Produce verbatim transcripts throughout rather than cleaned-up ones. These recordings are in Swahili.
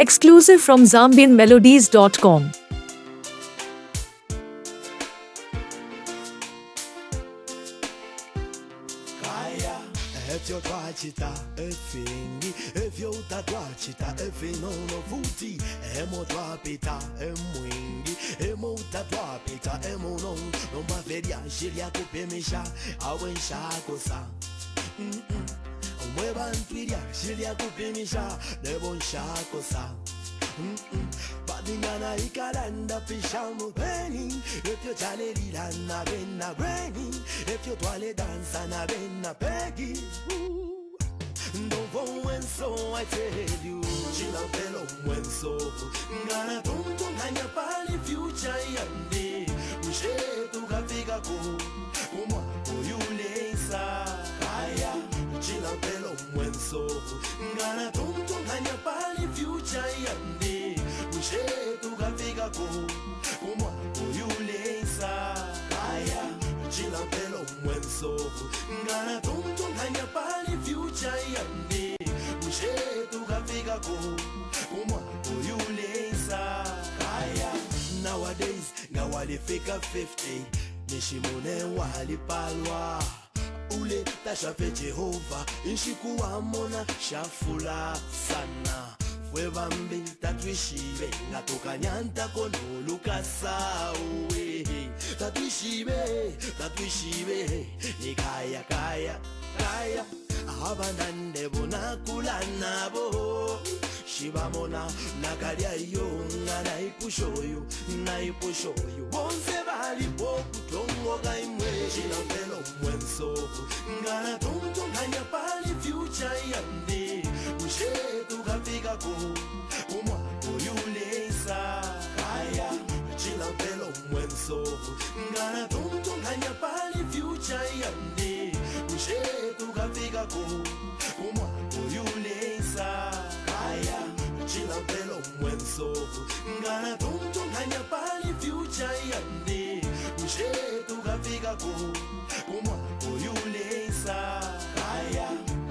Exclusive from zambian melodies dot com. If you watch it, if you if you that watch it, if you know no footy, emo drop it, emo wingy, emo that drop it, emo no no maveria, shilia kupemisha, awen shakosa. Mweba ntwiria, shilia kupemisha, nebon shakosa. Badingana ikaranda pishamu penny. If you chale lilana bena brainy. If you twale dansa na bena peggy. Don't when so I tell you. Chila pelo when so. Ngana tonto kanya pali future yandi. Ushe tuka figa ko. Kumwa kuyulesa. Kaya. Chila pelo when so. Ngana tonto kanya pali future yandi. Tuka figa ko kumwa kuyulesa kaya chila pelo mwenso ngana tonto kanya pali future yandi ushe tuka figa ko kumwa kuyulesa kaya. Nowadays ngawali fika fifty nishimone wali palwa ule tashafe Jehova inshikuwa mona shafula sana webambi tatwishibe ngatukanyanta kono lukasawe tatwishibe tatwishibe nikaya kaya kaya abanande bona kulanabo shibamona nakalya yo ngana ipushoyo na ipushoyo bonse bali bokutongo gaimwe chilapelo mwenso ngana tonto nganya pali future yandi ushe tukafika ko umwa kuyulesa kaya chilapelo mwenso ngana tonto nganya pali future yandi ushe tukafika ko umwa kuyulesa kaya chilapelo mwenso ngana tonto nganya pali future yandi ushe tukafika ko umwa kuyulesa kaya.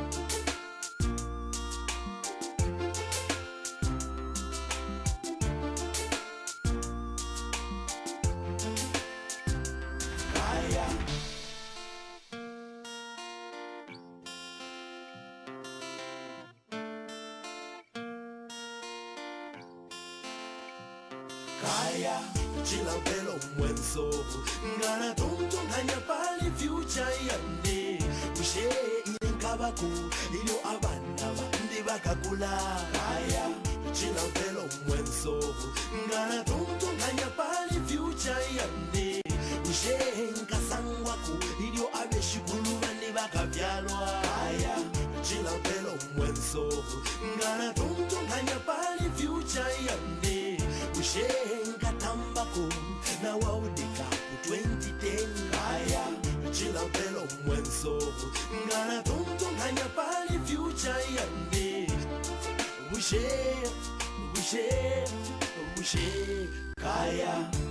Kaya, chila pelo mwenso ngana tonto nganya pali future yandi ushe inkabako ilo abana bandi bakakula. Kaya, chila pelo mwenso ngana tonto nganya pali future yandi ushe inkasangwako ilo abeshikulu bandi bakabyalwa. Kaya, chila pelo mwenso ngana tonto nganya pali future yandi ushe nkatambako na waudika ku twenty ten. Kaya chila pelo mwenso ngana tonto nganya pali future yandi ushe ushe ushe kaya.